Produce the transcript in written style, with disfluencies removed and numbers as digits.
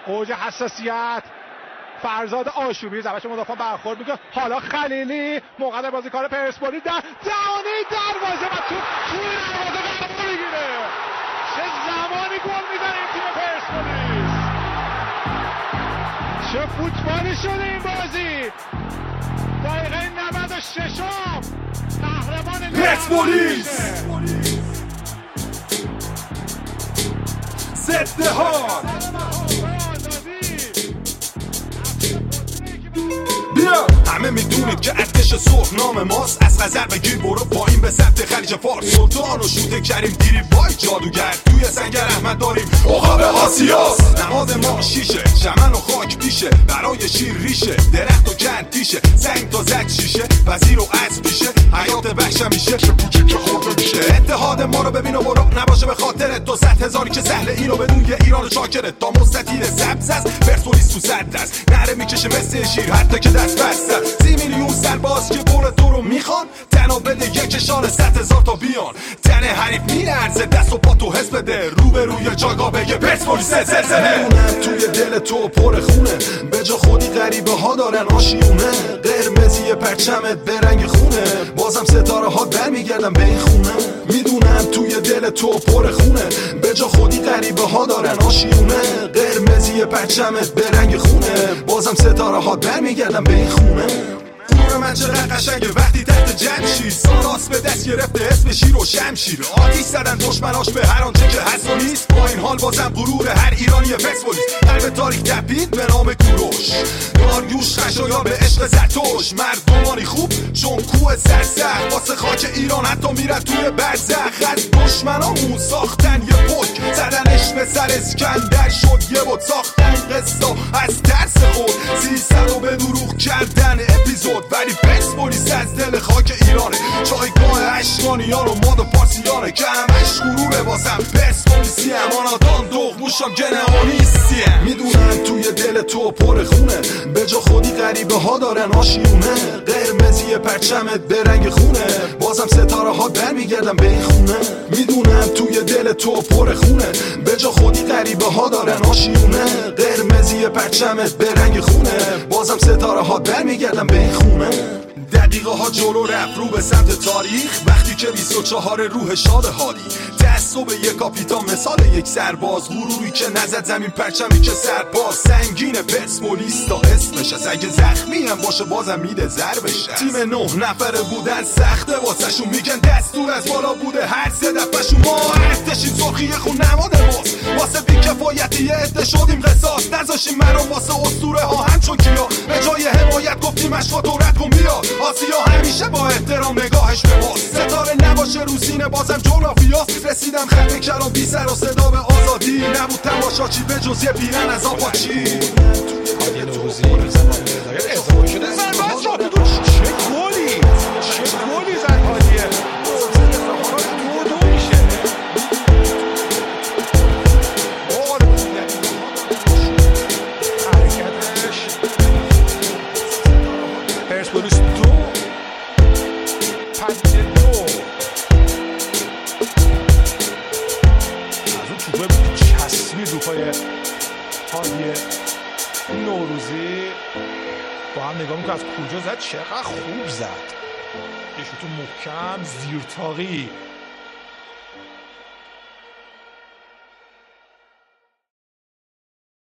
اوج حساسیت. فرزاد آشوبی زبش مدافع برخورد میکنه. حالا خلیلی موقع بازیکن پرسپولیس در دهانه دروازه و توی دروازه قرار میگیره. چه زمانی گل میزنه این تیم پرسپولیس. چه فوتبالی شده این بازی. دقیقه 96 قهرمان پرسپولیس ضد ها. همه میدونید که ارتش سرخ نام ماست. از غزل بگیر برو پایین به سمت خلیج فارس. سلطان و شوت کریم دیری بای جادوگر. توی سنگر احمد داریم عقاب آسیاس. نماد ما شیشه چمن و خاک پیشه. برای شیر ریشه درخت و کند تیشه. سنگ تا زد شیشه وزیر و از پیشه. حیات بخش میشه که پوچه که خورده میشه. اتحاد ما رو ببین و برو نباشه به خاطرت. تو 100,000 که سهل اینو بدون یه ایران شاکرت. تا مستطیل سبز است پرسپولیس تو 100 است. نره میکشه مثل شیر حتی که دست بسته. 30 میلیون سرباز که بول تو رو میخوان. تنها بده یک شان 100,000 تا بیان. تن حریف میلرزه دست و پا تو حس بده. رو به روی جاگا بگه پرسپولیس زلزله. توی دل تو پر خونه. به جا خودی غریبه ها دارن آشیونه. قرمزی پرچمت به رنگ خونه. بازم ستاره ها برمیگردن به این خونه. میدونم توی دل تو پر خونه. به جا خودی غریبه ها دارن آشیونه. قرمزی پرچمت به رنگ خونه. بازم ستاره ها برمیگردن به این خونه. من چقدر قشنگه وقتی تحت جمشید. ساراس به دست گرفته اسم شیر و شمشیر. آتیش زدن دشمناش به هر آنچه که هست و نیست. با این حال بازم غرور هر ایرانی پرسپولیس. قلب تاریک تپید به نام کوروش. داریوش خشایار به عشق زرتوش. مردمانی خوب چون کوه سرسخت. واسه خاک ایران حتی میرن توی برزخ. از دشمنامون ساختن یه پک. زدنش به سر اسکندر شد یه بود. ساختن قصه از ترس خود. 300 رو به دروغ کردن اپیزود. ولی پرسپولیس از دل خاک ایرانه. جایگاه اشکانیان و ماد و پارسیانه. که همش غروره واسم پرسپولیسی. اماناتان دغموشم که نمانیستیم. میدونم توی دل تو پر خونه. به جا خودی غریبه ها دارن آشیونه. قرمزی پرچمت به رنگ خونه. بازم ستاره ها برمیگردن به این خونه. میدونم توی دل تو پر خونه. به جا خودی غریبه ها دارن آشیونه. قرمزی پرچمت به رنگ خونه. بازم ستاره ها برمیگردن به این خونه. دقیقه ها جلو رفت رو به سمت تاریخ. وقتی که 24 روح شاد حالی. تعصب یک کاپیتان مثال یک سرباز. غروری که نزد زمین پرچمی که سرباز. سنگین پرسپولیس تا اسمش از. اگه زخمی هم باشه بازم میده ضربشه. تیم 9 نفره بودن سخته واسه شون. میگن دستور از بالا بوده هر 3 دفعه‌شون. ما ارتشین سرخی خون نماد ماست. واسه بی‌کفایتی عده شدیم قصاص. نذاشیم منو واسه اسطوره ها همچون کیا. به جای حمایت گفتیم اشوا تو رد کن بیا. آسیا همیشه با احترام نگاهش به ماست. ستاره نباشه رو سینه بازم جغرافیاست. رسیدم خط کلام بی سر و صدا به آزادی. نبود تماشاچی به جز یه پیرن از آپاچی. هادی نوروزی ازدواج شده. سرباز شد. چه گلی زد هادیه. دو میشه. حرکتش پرسپولیس 2 پنجه 2. از اون توبه بود چسبید رو پای هادیه نوروزی. با هم نگاه میکنم از کجا زد. چقدر خوب زد. یه شوت محکم زیرتاقی.